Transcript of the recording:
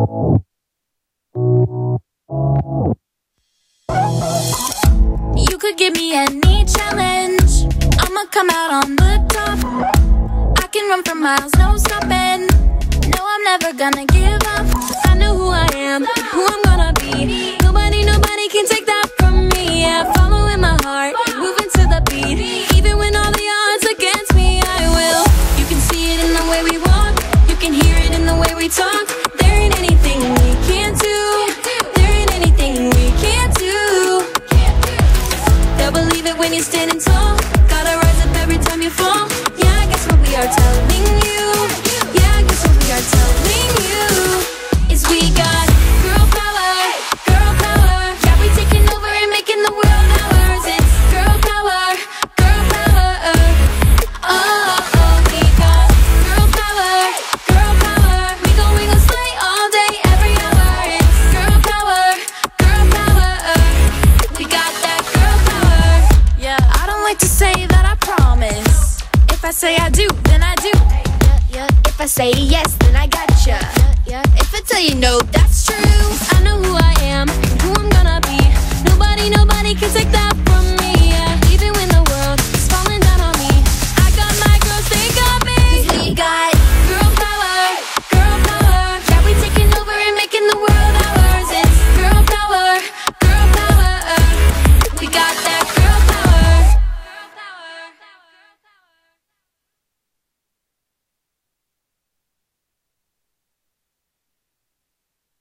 You could give me any challenge, I'ma come out on the top. I can run for miles, no stopping. No, I'm never gonna give up. I know who I am and who I'm gonna be. Nobody can take that from me. Yeah, following my heart and moving to the beat. Even when all the odds against me, I will. You can see it in the way we walk, you can hear it in the way we talk. There ain't anything we can't do. There ain't anything we can't do. They'll believe it when you're standing tall. Gotta rise up every time you fall. Yeah, I guess what we are telling you. Yeah, I guess what we are telling you is we got girl power, girl power. Yeah, we taking over and making the world ours. It's girl power, girl power. Oh, we got girl power, girl power. We gon' slay all day, every hour. It's girl power, girl power. We got that girl power. Yeah, I don't like to say that I promise. If I say I do, then I do. If I say yes, then I gotcha. If I tell you no, that's true. I know who I am and who I'm gonna be. Nobody can take that from me.